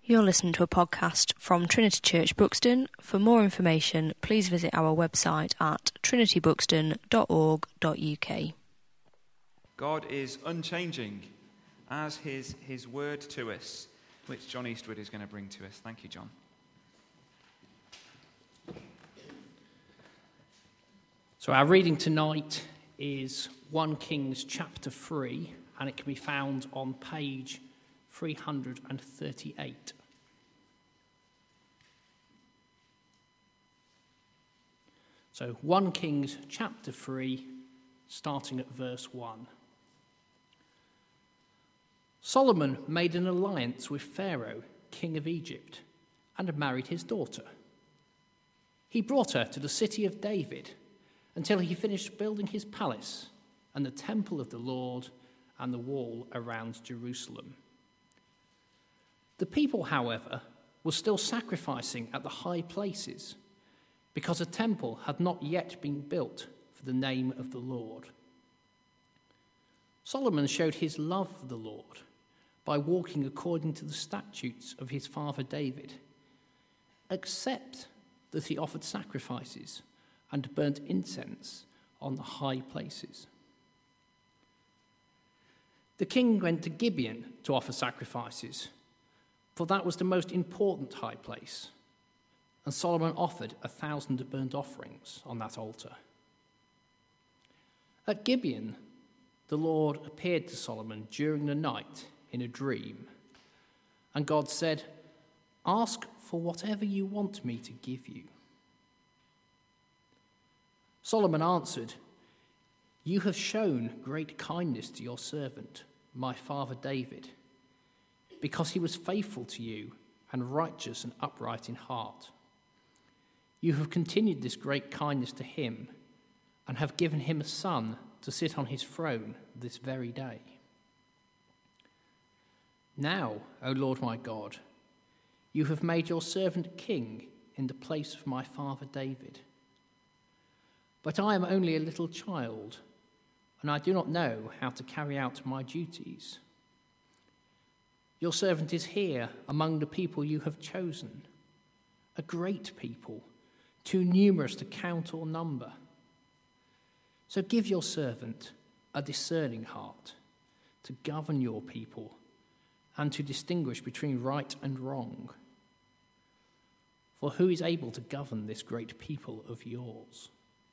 You're listening to a podcast from Trinity Church Buxton. For more information, please visit our website at trinitybuxton.org.uk. God is unchanging as his word to us, which John Eastwood is going to bring to us. Thank you, John. So our reading tonight is 1 Kings chapter 3, and it can be found on page 338. So 1 Kings chapter 3, starting at verse 1. Solomon made an alliance with Pharaoh, king of Egypt, and married his daughter. He brought her to the city of David until he finished building his palace and the temple of the Lord and the wall around Jerusalem. The people, however, were still sacrificing at the high places because a temple had not yet been built for the name of the Lord. Solomon showed his love for the Lord by walking according to the statutes of his father David, except that he offered sacrifices and burnt incense on the high places. The king went to Gibeon to offer sacrifices, for that was the most important high place, and Solomon offered 1,000 burnt offerings on that altar. At Gibeon, the Lord appeared to Solomon during the night in a dream, and God said, "Ask for whatever you want me to give you." Solomon answered, "You have shown great kindness to your servant, my father David, because he was faithful to you and righteous and upright in heart. You have continued this great kindness to him and have given him a son to sit on his throne this very day. Now, O Lord my God, you have made your servant king in the place of my father David. But I am only a little child, and I do not know how to carry out my duties. Your servant is here among the people you have chosen, a great people, too numerous to count or number. So give your servant a discerning heart to govern your people and to distinguish between right and wrong. For who is able to govern this great people of yours?"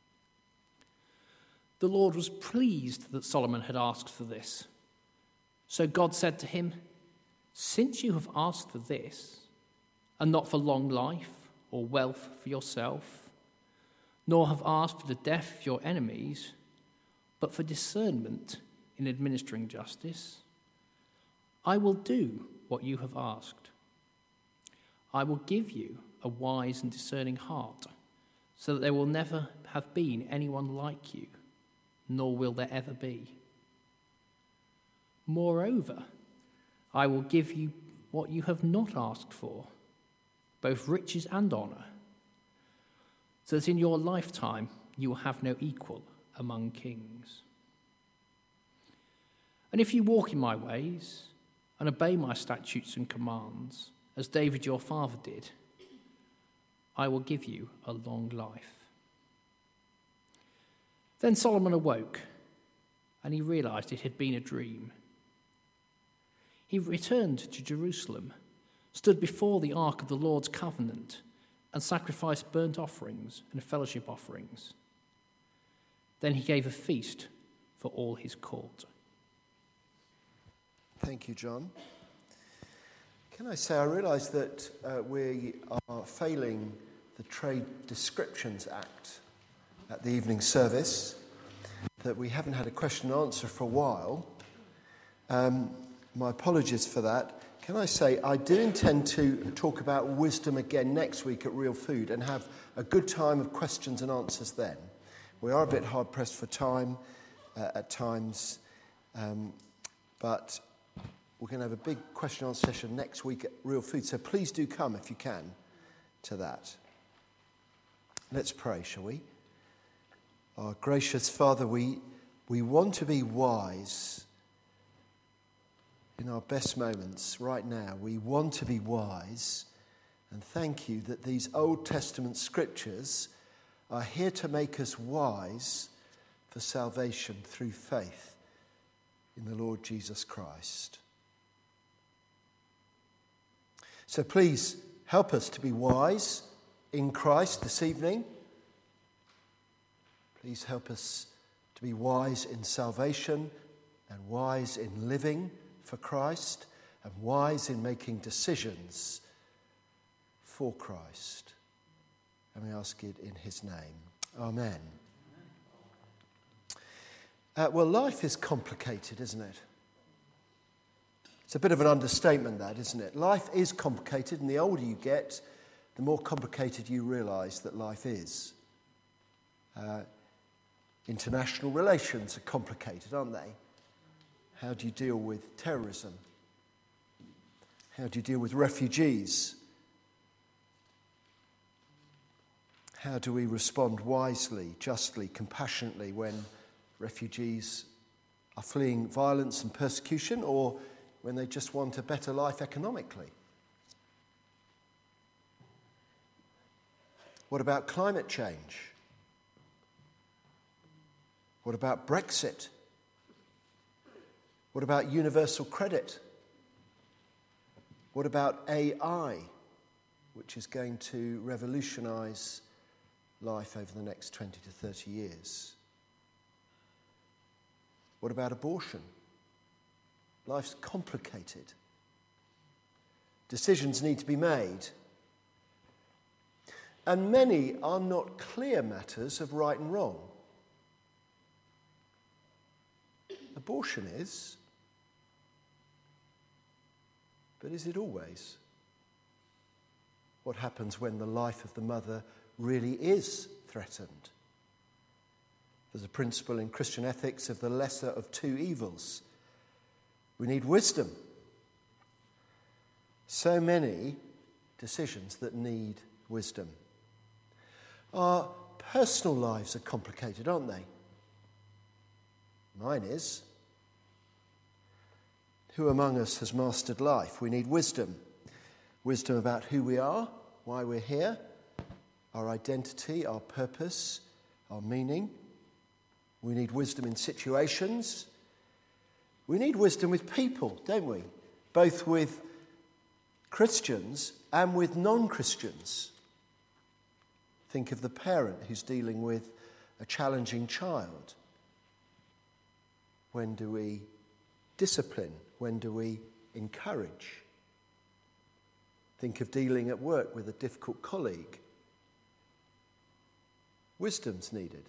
The Lord was pleased that Solomon had asked for this. So God said to him, "Since you have asked for this, and not for long life or wealth for yourself, nor have asked for the death of your enemies, but for discernment in administering justice, I will do what you have asked. I will give you a wise and discerning heart, so that there will never have been anyone like you, nor will there ever be. Moreover, I will give you what you have not asked for, both riches and honor, so that in your lifetime you will have no equal among kings. And if you walk in my ways and obey my statutes and commands, as David your father did, I will give you a long life." Then Solomon awoke, and he realized it had been a dream. He returned to Jerusalem, stood before the ark of the Lord's covenant, and sacrificed burnt offerings and fellowship offerings. Then he gave a feast for all his court. Thank you, John. Can I say, I realise that we are failing the Trade Descriptions Act at the evening service, that we haven't had a question and answer for a while. My apologies for that. Can I say, I do intend to talk about wisdom again next week at Real Food and have a good time of questions and answers then. We are a bit hard-pressed for time at times, but we're going to have a big question and answer session next week at Real Food, so please do come if you can to that. Let's pray, shall we? Our gracious Father, we want to be wise in our best moments right now, we want to be wise, and thank you that these Old Testament scriptures are here to make us wise for salvation through faith in the Lord Jesus Christ. So please help us to be wise in Christ this evening. Please help us to be wise in salvation and wise in living for Christ and wise in making decisions for Christ. And we ask it in his name. Amen. Well, life is complicated, isn't it? It's a bit of an understatement, that, isn't it? Life is complicated, and the older you get, the more complicated you realise that life is. International relations are complicated, aren't they? How do you deal with terrorism? How do you deal with refugees? How do we respond wisely, justly, compassionately when refugees are fleeing violence and persecution, or when they just want a better life economically? What about climate change? What about Brexit? What about universal credit? What about AI, which is going to revolutionise life over the next 20 to 30 years? What about abortion? Life's complicated. Decisions need to be made. And many are not clear matters of right and wrong. Abortion is. But is it always? What happens when the life of the mother really is threatened? There's a principle in Christian ethics of the lesser of two evils. We need wisdom. So many decisions that need wisdom. Our personal lives are complicated, aren't they? Mine is. Who among us has mastered life? We need wisdom. Wisdom about who we are, why we're here, our identity, our purpose, our meaning. We need wisdom in situations. We need wisdom with people, don't we? Both with Christians and with non-Christians. Think of the parent who's dealing with a challenging child. When do we discipline? When do we encourage? Think of dealing at work with a difficult colleague. Wisdom's needed.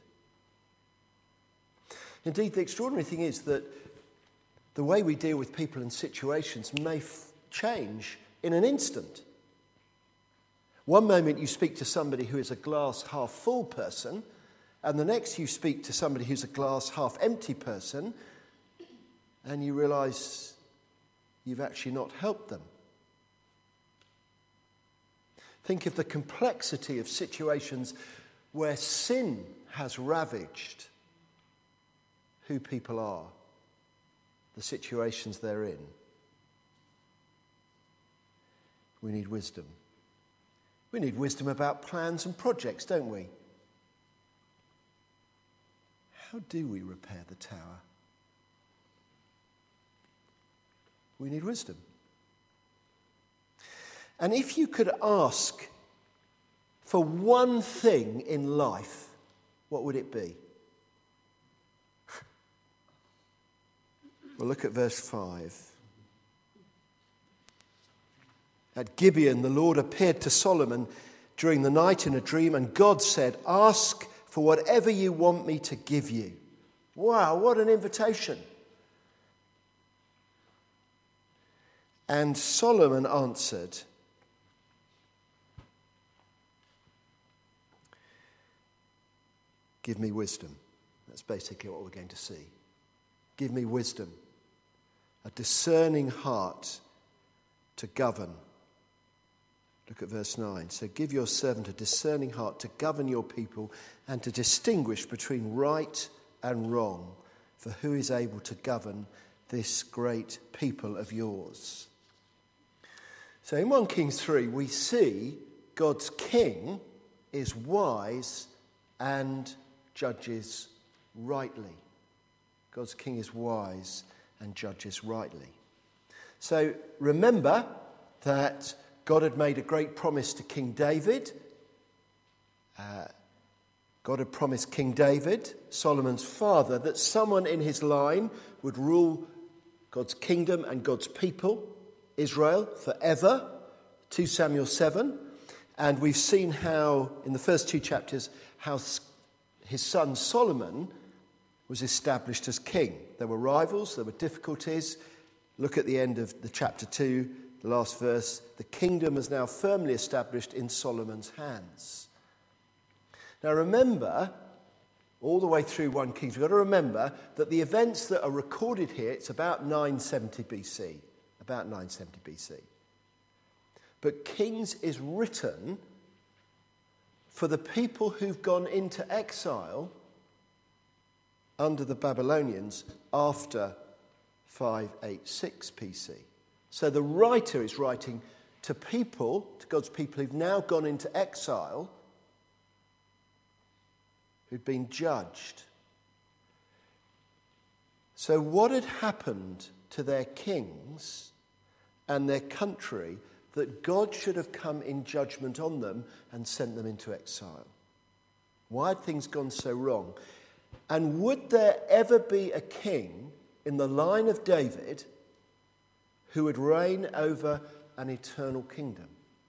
Indeed, the extraordinary thing is that the way we deal with people and situations may change in an instant. One moment you speak to somebody who is a glass half full person, and the next you speak to somebody who's a glass half empty person, and you realise you've actually not helped them. Think of the complexity of situations where sin has ravaged who people are, the situations they're in. We need wisdom. We need wisdom about plans and projects, don't we? How do we repair the tower? We need wisdom. And if you could ask for one thing in life, what would it be? Well, look at verse 5. At Gibeon, the Lord appeared to Solomon during the night in a dream, and God said, "Ask for whatever you want me to give you." Wow, what an invitation. And Solomon answered, "Give me wisdom." That's basically what we're going to see. Give me wisdom, a discerning heart to govern. Look at verse 9. So give your servant a discerning heart to govern your people and to distinguish between right and wrong. For who is able to govern this great people of yours. So in 1 Kings 3, we see God's king is wise and judges rightly. God's king is wise and judges rightly. So remember that God had made a great promise to King David. God had promised King David, Solomon's father, that someone in his line would rule God's kingdom and God's people, Israel, forever. 2 Samuel 7. And we've seen how, in the first 2 chapters, how his son Solomon was established as king. There were rivals, there were difficulties. Look at the end of the chapter 2, the last verse. The kingdom is now firmly established in Solomon's hands. Now remember, all the way through 1 Kings, we've got to remember that the events that are recorded here, it's about 970 BC. About 970 BC. But Kings is written for the people who've gone into exile under the Babylonians after 586 BC. So the writer is writing to people, to God's people who've now gone into exile, who'd been judged. So what had happened to their kings and their country that God should have come in judgment on them and sent them into exile? Why had things gone so wrong? And would there ever be a king in the line of David who would reign over an eternal kingdom?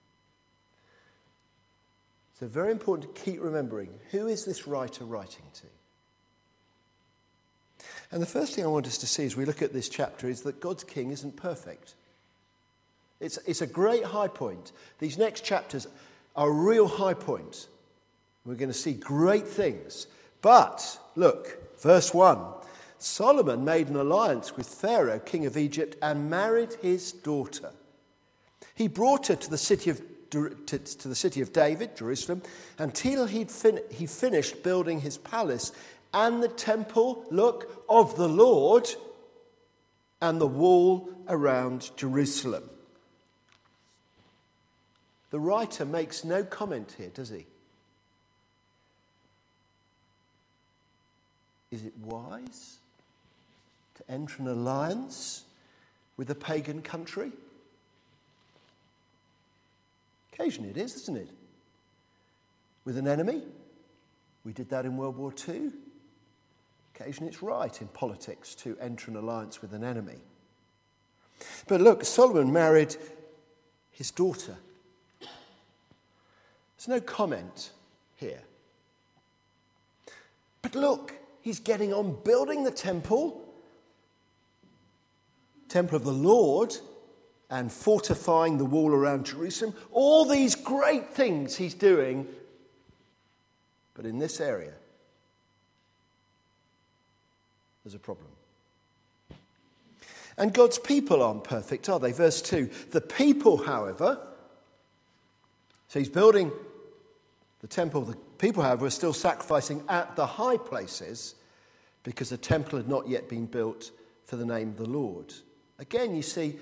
So very important to keep remembering, who is this writer writing to? And the first thing I want us to see as we look at this chapter is that God's king isn't perfect. It's a great high point. These next chapters are a real high point. We're going to see great things. But, look, verse 1. Solomon made an alliance with Pharaoh, king of Egypt, and married his daughter. He brought her to the city of David, Jerusalem, until he finished building his palace and the temple, look, of the Lord, and the wall around Jerusalem. The writer makes no comment here, does he? Is it wise to enter an alliance with a pagan country? Occasionally it is, isn't it? With an enemy. We did that in World War II. Occasionally it's right in politics to enter an alliance with an enemy. But look, Solomon married his daughter. There's no comment here. But look, he's getting on building the temple of the Lord, and fortifying the wall around Jerusalem. All these great things he's doing. But in this area, there's a problem. And God's people aren't perfect, are they? Verse 2. The people, however, so he's building the temple. The people, however, are still sacrificing at the high places because the temple had not yet been built for the name of the Lord. Again, you see,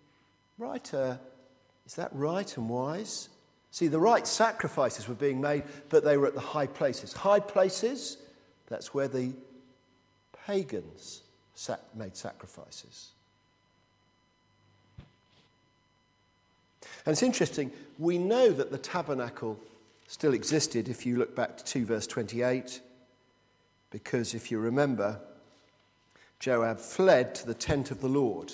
is that right and wise? See, the right sacrifices were being made, but they were at the high places. High places, that's where the pagans made sacrifices. And it's interesting, we know that the tabernacle still existed if you look back to 2 verse 28, because if you remember, Joab fled to the tent of the Lord.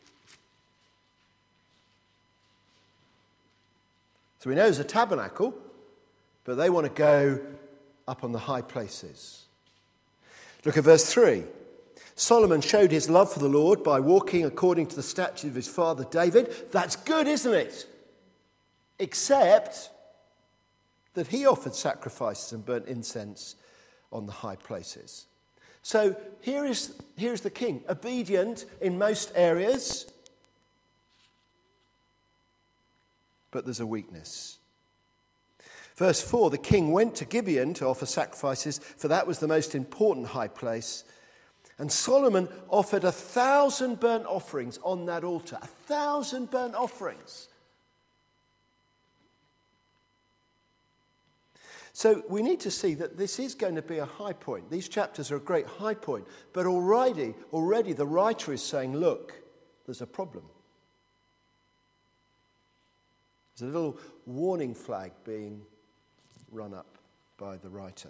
So we know there's a tabernacle, but they want to go up on the high places. Look at verse 3. Solomon showed his love for the Lord by walking according to the statutes of his father David. That's good, isn't it? Except that he offered sacrifices and burnt incense on the high places. So here's the king, obedient in most areas, but there's a weakness. Verse 4, the king went to Gibeon to offer sacrifices, for that was the most important high place. And Solomon offered 1,000 burnt offerings on that altar. 1,000 burnt offerings. So we need to see that this is going to be a high point. These chapters are a great high point. But already the writer is saying, look, there's a problem. There's a little warning flag being run up by the writer.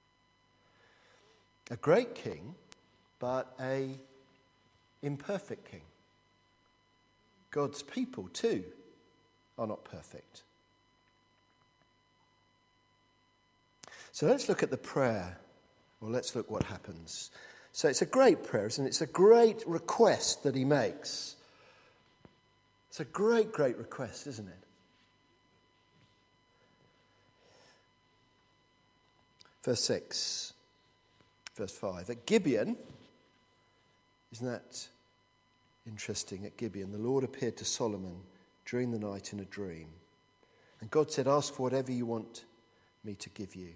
A great king, but a imperfect king. God's people, too, are not perfect. So let's look at the prayer, or let's look what happens. So it's a great prayer, isn't it? It's a great request that he makes. It's a great, great request, isn't it? Verse 6, verse 5. At Gibeon, isn't that interesting? At Gibeon, the Lord appeared to Solomon during the night in a dream. And God said, ask for whatever you want me to give you.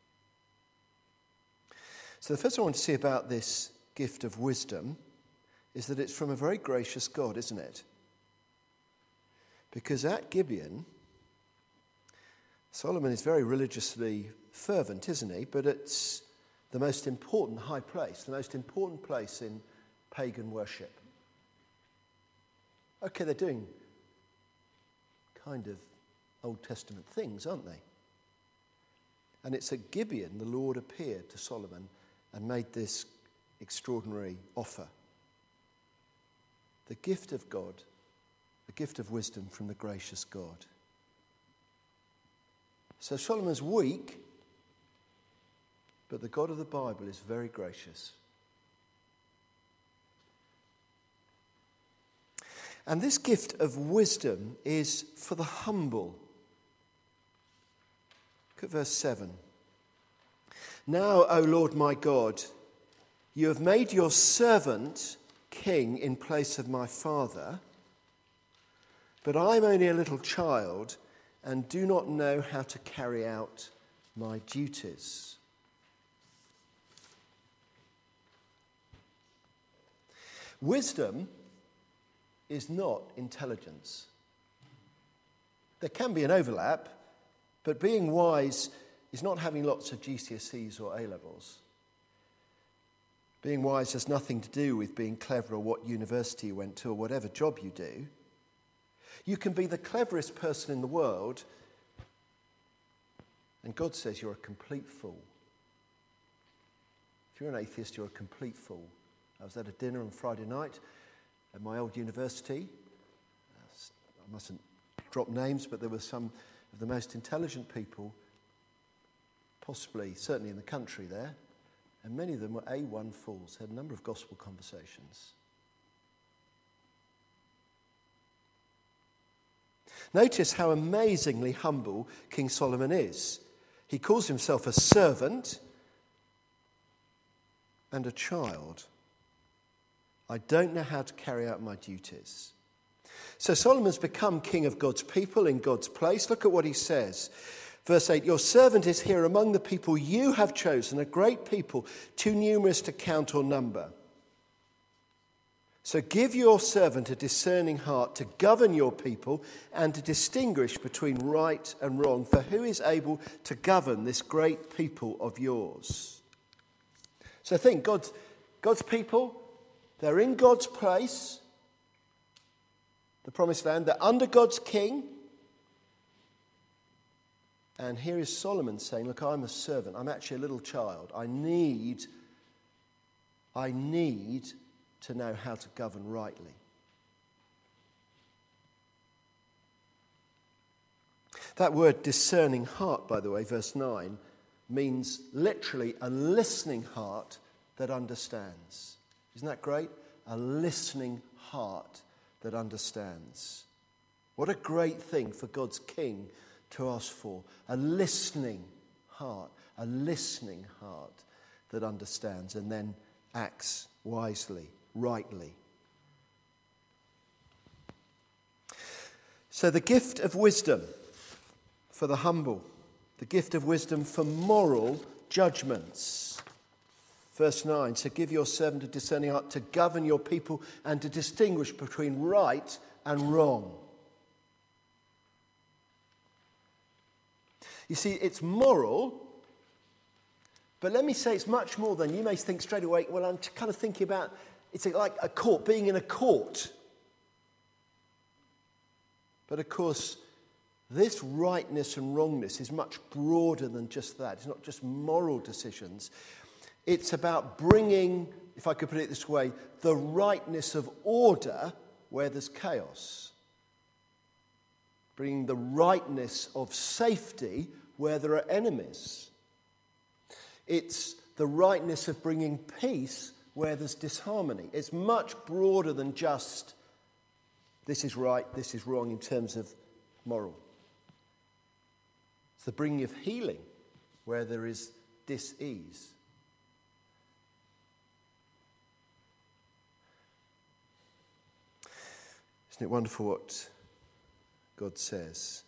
So the first thing I want to see about this gift of wisdom is that it's from a very gracious God, isn't it? Because at Gibeon, Solomon is very religiously fervent, isn't he? But it's the most important high place, the most important place in pagan worship. Okay, they're doing kind of Old Testament things, aren't they? And it's at Gibeon the Lord appeared to Solomon and made this extraordinary offer. The gift of God, the gift of wisdom from the gracious God. So Solomon's weak, but the God of the Bible is very gracious. And this gift of wisdom is for the humble. Look at verse 7. Now, O Lord my God, you have made your servant king in place of my father, but I'm only a little child and do not know how to carry out my duties. Wisdom is not intelligence. There can be an overlap, but being wise is not having lots of GCSEs or A-levels. Being wise has nothing to do with being clever or what university you went to or whatever job you do. You can be the cleverest person in the world, and God says you're a complete fool. If you're an atheist, you're a complete fool. I was at a dinner on Friday night at my old university. I mustn't drop names, but there were some of the most intelligent people, possibly, certainly in the country there, and many of them were A1 fools, had a number of gospel conversations. Notice how amazingly humble King Solomon is. He calls himself a servant and a child. I don't know how to carry out my duties. So Solomon's become king of God's people in God's place. Look at what he says. Verse 8, your servant is here among the people you have chosen, a great people, too numerous to count or number. So give your servant a discerning heart to govern your people and to distinguish between right and wrong. For who is able to govern this great people of yours? So think, God's people, they're in God's place, the promised land, they're under God's king. And here is Solomon saying, look, I'm a servant. I'm actually a little child. I need to know how to govern rightly. That word discerning heart, by the way, verse 9, means literally a listening heart that understands. Isn't that great? A listening heart that understands. What a great thing for God's king to ask for. A listening heart that understands and then acts wisely, rightly. So the gift of wisdom for the humble, the gift of wisdom for moral judgments. Verse 9, so give your servant a discerning heart to govern your people and to distinguish between right and wrong. You see, it's moral, but let me say it's much more than, you may think straight away, well, I'm kind of thinking about, it's like a court, being in a court. But of course, this rightness and wrongness is much broader than just that. It's not just moral decisions. It's about bringing, if I could put it this way, the rightness of order where there's chaos. Bringing the rightness of safety where there are enemies. It's the rightness of bringing peace where there's disharmony. It's much broader than just this is right, this is wrong in terms of moral. It's the bringing of healing where there is dis-ease. Isn't it wonderful what God says?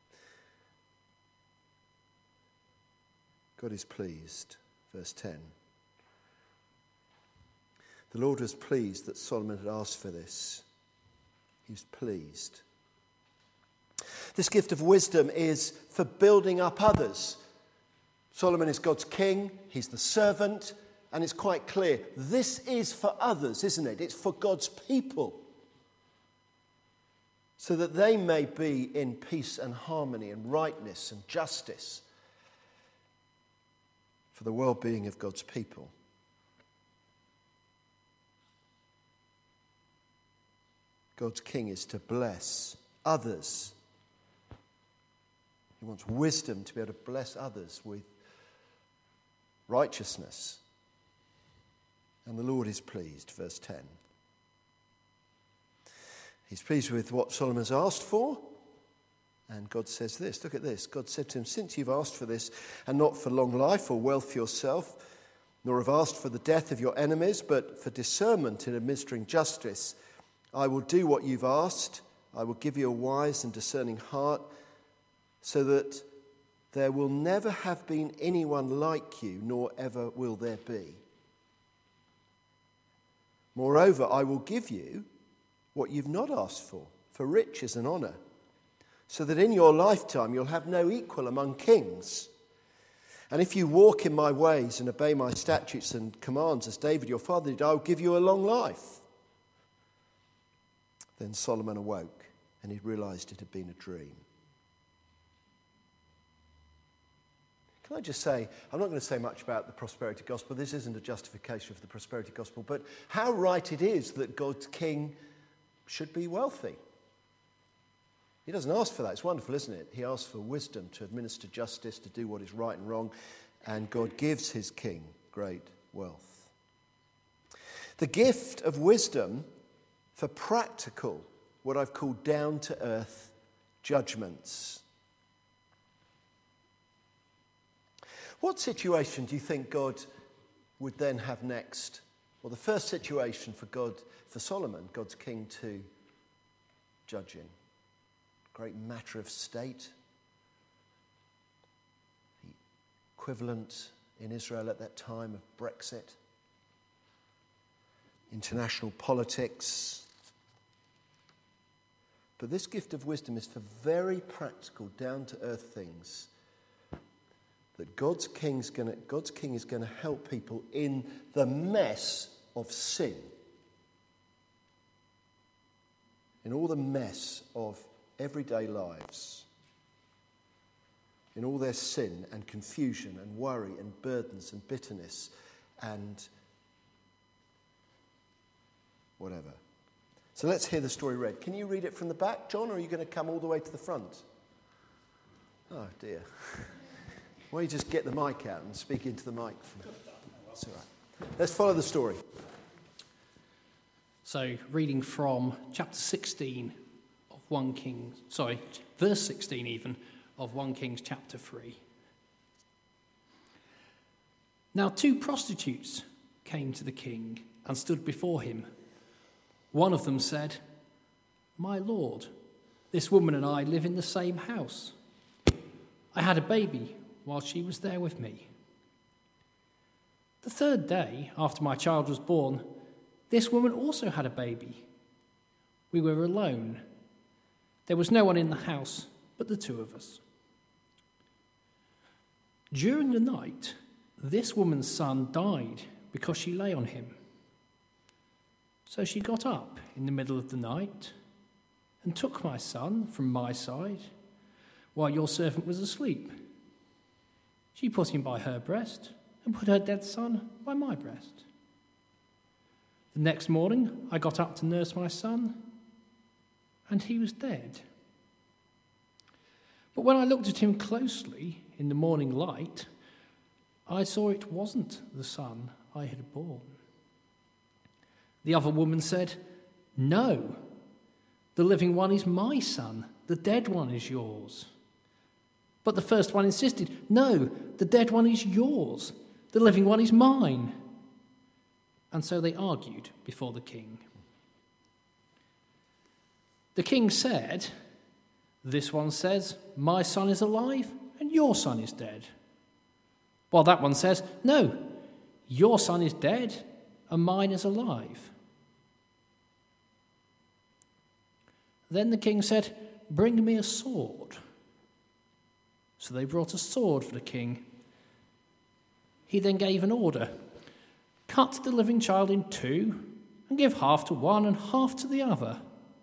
God is pleased, verse 10. The Lord was pleased that Solomon had asked for this. He was pleased. This gift of wisdom is for building up others. Solomon is God's king, he's the servant, and it's quite clear. This is for others, isn't it? It's for God's people. So that they may be in peace and harmony and rightness and justice for the well-being of God's people. God's king is to bless others. He wants wisdom to be able to bless others with righteousness. And the Lord is pleased, verse 10. He's pleased with what Solomon's asked for. And God says this, look at this. God said to him, since you've asked for this, and not for long life or wealth for yourself, nor have asked for the death of your enemies, but for discernment in administering justice, I will do what you've asked. I will give you a wise and discerning heart, so that there will never have been anyone like you, nor ever will there be. Moreover, I will give you what you've not asked for riches and honour, so that in your lifetime you'll have no equal among kings. And if you walk in my ways and obey my statutes and commands, as David your father did, I will give you a long life. Then Solomon awoke, and he realised it had been a dream. Can I just say, I'm not going to say much about the prosperity gospel. This isn't a justification of the prosperity gospel, but how right it is that God's king should be wealthy. He doesn't ask for that. It's wonderful, isn't it? He asks for wisdom to administer justice, to do what is right and wrong, and God gives his king great wealth. The gift of wisdom for practical, what I've called down-to-earth judgments. What situation do you think God would then have next? Well, the first situation for Solomon, God's king to judge in. Great matter of state. The equivalent in Israel at that time of Brexit. International politics. But this gift of wisdom is for very practical, down-to-earth things that God's king is going to help people in the mess of sin. In all the mess of everyday lives. In all their sin and confusion and worry and burdens and bitterness and whatever. So let's hear the story read. Can you read it from the back, John, or are you going to come all the way to the front? Oh, dear. Why don't you just get the mic out and speak into the mic? That's all right. Let's follow the story. So, reading from chapter 16 of 1 Kings, verse 16 even, of 1 Kings chapter 3. Now 2 prostitutes came to the king and stood before him. One of them said, "My lord, this woman and I live in the same house. I had a baby while she was there with me." The third day after my child was born, this woman also had a baby. We were alone. There was no one in the house but the two of us. During the night, this woman's son died because she lay on him. So she got up in the middle of the night and took my son from my side while your servant was asleep. She put him by her breast and put her dead son by my breast. The next morning, I got up to nurse my son, and he was dead. But when I looked at him closely in the morning light, I saw it wasn't the son I had borne. The other woman said, "No, the living one is my son, the dead one is yours." But the first one insisted, "No, the dead one is yours, the living one is mine." And so they argued before the king. The king said, "This one says, 'My son is alive and your son is dead.' While that one says, 'No, your son is dead and mine is alive.'" Then the king said, "Bring me a sword." So they brought a sword for the king. He then gave an order: "Cut the living child in two and give half to one and half to the other."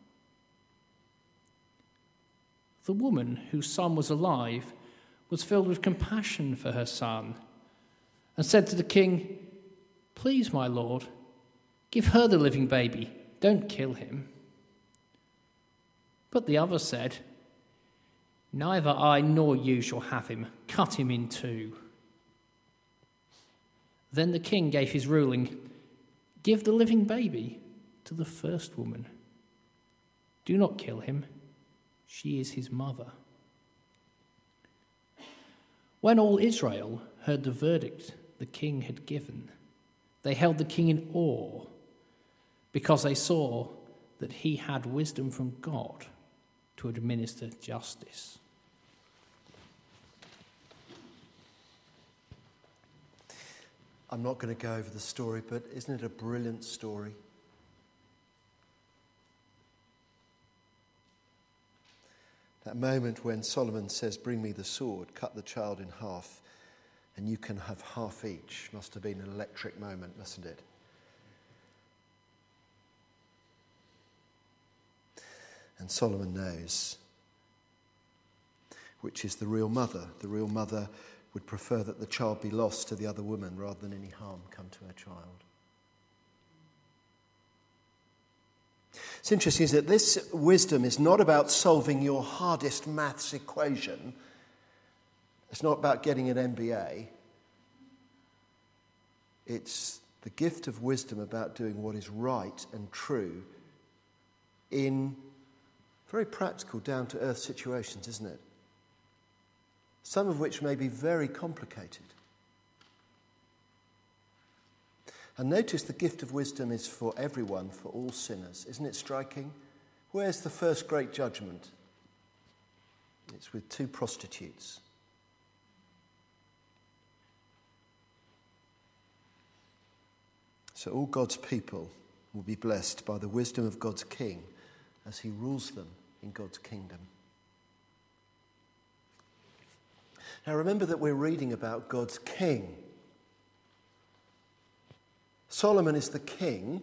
The woman whose son was alive was filled with compassion for her son and said to the king, "Please, my lord, give her the living baby. Don't kill him." But the other said, "Neither I nor you shall have him. Cut him in two." Then the king gave his ruling: "Give the living baby to the first woman. Do not kill him. She is his mother." When all Israel heard the verdict the king had given, they held the king in awe because they saw that he had wisdom from God to administer justice. I'm not going to go over the story, but isn't it a brilliant story? That moment when Solomon says, "Bring me the sword, cut the child in half, and you can have half each," must have been an electric moment, mustn't it? And Solomon knows which is the real mother. The real mother would prefer that the child be lost to the other woman rather than any harm come to her child. It's interesting, isn't it? This wisdom is not about solving your hardest maths equation. It's not about getting an MBA. It's the gift of wisdom about doing what is right and true in very practical, down-to-earth situations, isn't it? Some of which may be very complicated. And notice the gift of wisdom is for everyone, for all sinners. Isn't it striking? Where's the first great judgment? It's with two prostitutes. So all God's people will be blessed by the wisdom of God's King as he rules them in God's kingdom. Now remember that we're reading about God's king. Solomon is the king.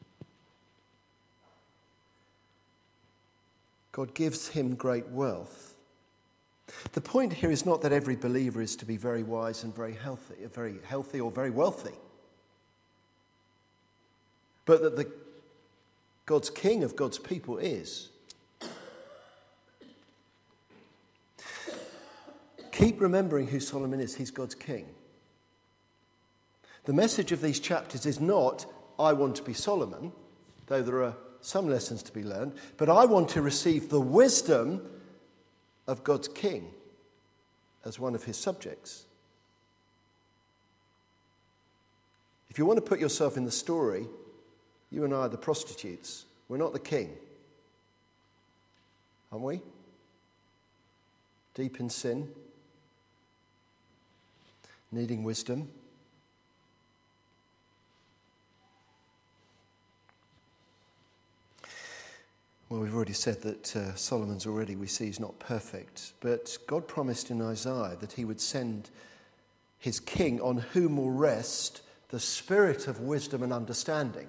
God gives him great wealth. The point here is not that every believer is to be very wise and very healthy or very wealthy, but that God's king of God's people is. Keep remembering who Solomon is. He's God's king. The message of these chapters is not, I want to be Solomon, though there are some lessons to be learned, but I want to receive the wisdom of God's king as one of his subjects. If you want to put yourself in the story, you and I are the prostitutes. We're not the king. Aren't we? Deep in sin, needing wisdom. Well, we've already said that Solomon's already, we see, is not perfect. But God promised in Isaiah that he would send his king on whom will rest the spirit of wisdom and understanding.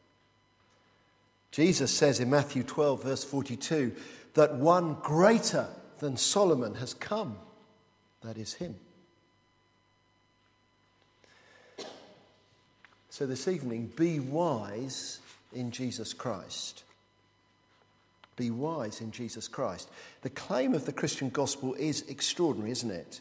Jesus says in Matthew 12, verse 42, that one greater than Solomon has come. That is him. So this evening, be wise in Jesus Christ. Be wise in Jesus Christ. The claim of the Christian gospel is extraordinary, isn't it?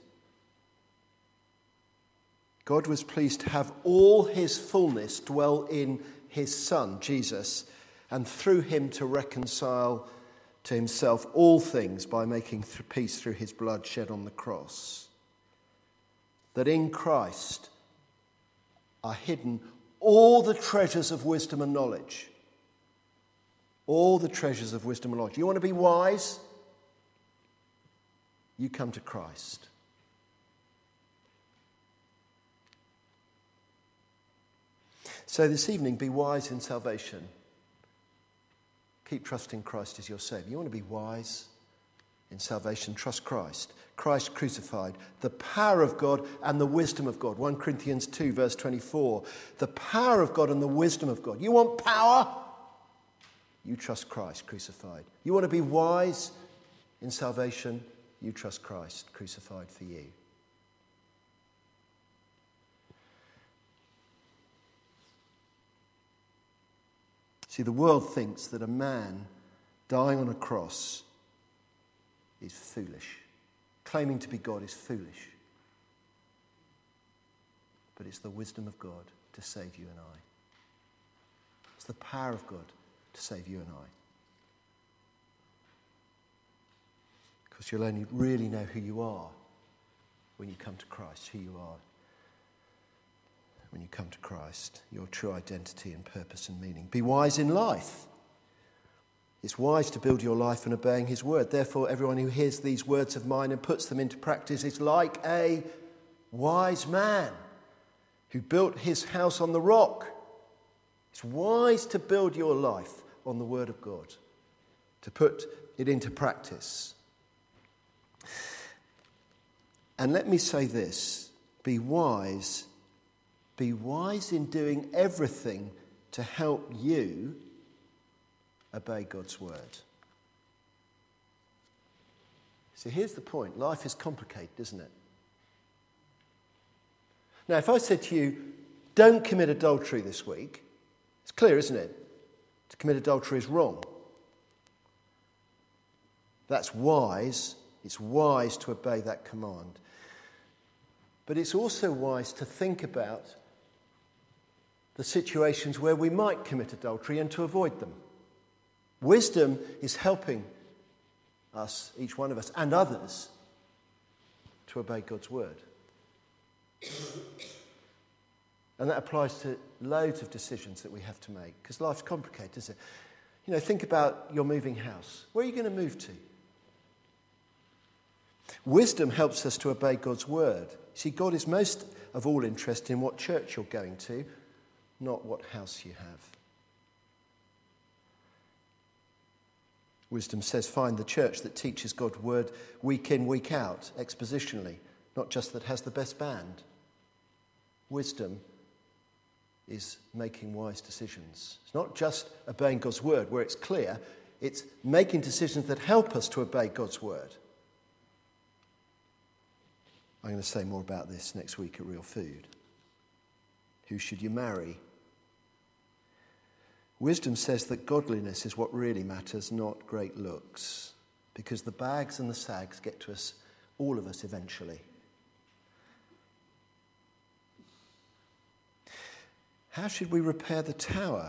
God was pleased to have all his fullness dwell in his Son, Jesus, and through him to reconcile to himself all things by making peace through his blood shed on the cross. That in Christ are hidden all the treasures of wisdom and knowledge. All the treasures of wisdom and knowledge. You want to be wise? You come to Christ. So this evening, be wise in salvation. Keep trusting Christ as your Saviour. You want to be wise in salvation? Trust Christ. Christ crucified, the power of God and the wisdom of God. 1 Corinthians 2 verse 24. The power of God and the wisdom of God. You want power? You trust Christ crucified. You want to be wise in salvation? You trust Christ crucified for you. See, the world thinks that a man dying on a cross is foolish. Claiming to be God is foolish. But it's the wisdom of God to save you and I. It's the power of God to save you and I. Because you'll only really know who you are when you come to Christ, who you are. When you come to Christ, your true identity and purpose and meaning. Be wise in life. It's wise to build your life on obeying his word. Therefore, everyone who hears these words of mine and puts them into practice is like a wise man who built his house on the rock. It's wise to build your life on the word of God, to put it into practice. And let me say this, be wise in doing everything to help you obey God's word. So here's the point. Life is complicated, isn't it? Now, if I said to you, don't commit adultery this week, it's clear, isn't it? To commit adultery is wrong. That's wise. It's wise to obey that command. But it's also wise to think about the situations where we might commit adultery and to avoid them. Wisdom is helping us, each one of us, and others, to obey God's word. And that applies to loads of decisions that we have to make, because life's complicated, isn't it? You know, think about your moving house. Where are you going to move to? Wisdom helps us to obey God's word. See, God is most of all interested in what church you're going to, not what house you have. Wisdom says, find the church that teaches God's word week in, week out, expositionally, not just that has the best band. Wisdom is making wise decisions. It's not just obeying God's word where it's clear, it's making decisions that help us to obey God's word. I'm going to say more about this next week at Real Food. Who should you marry? Wisdom says that godliness is what really matters, not great looks, because the bags and the sags get to us, all of us, eventually. How should we repair the tower?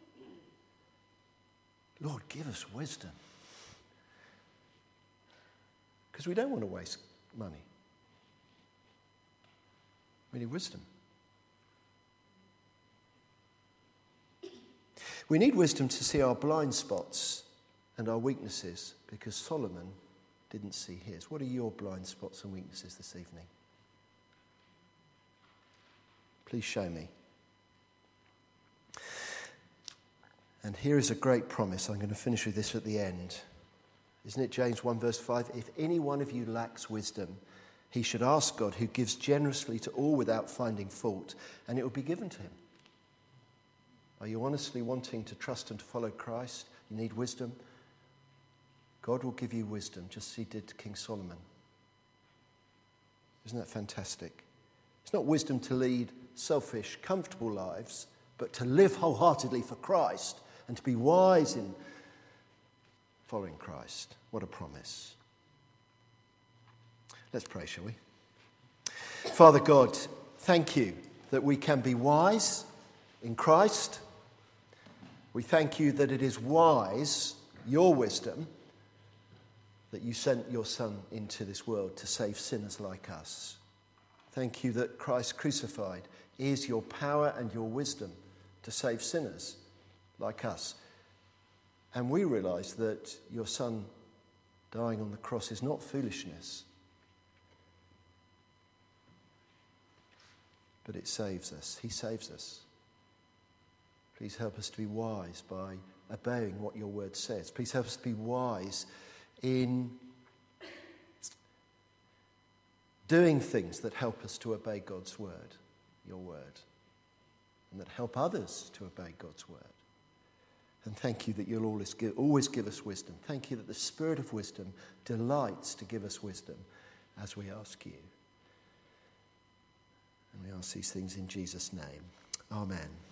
Lord, give us wisdom. Because we don't want to waste money. We need wisdom. We need wisdom to see our blind spots and our weaknesses, because Solomon didn't see his. What are your blind spots and weaknesses this evening? Please show me. And here is a great promise. I'm going to finish with this at the end. Isn't it James 1 verse 5? If any one of you lacks wisdom, he should ask God, who gives generously to all without finding fault, and it will be given to him. Are you honestly wanting to trust and to follow Christ? You need wisdom. God will give you wisdom, just as he did to King Solomon. Isn't that fantastic? It's not wisdom to lead selfish, comfortable lives, but to live wholeheartedly for Christ and to be wise in following Christ. What a promise. Let's pray, shall we? Father God, thank you that we can be wise in Christ. We thank you that it is wise, your wisdom, that you sent your Son into this world to save sinners like us. Thank you that Christ crucified is your power and your wisdom to save sinners like us. And we realize that your Son dying on the cross is not foolishness, but it saves us. He saves us. Please help us to be wise by obeying what your word says. Please help us to be wise in doing things that help us to obey God's word, your word, and that help others to obey God's word. And thank you that you'll always give us wisdom. Thank you that the Spirit of wisdom delights to give us wisdom as we ask you. And we ask these things in Jesus' name. Amen.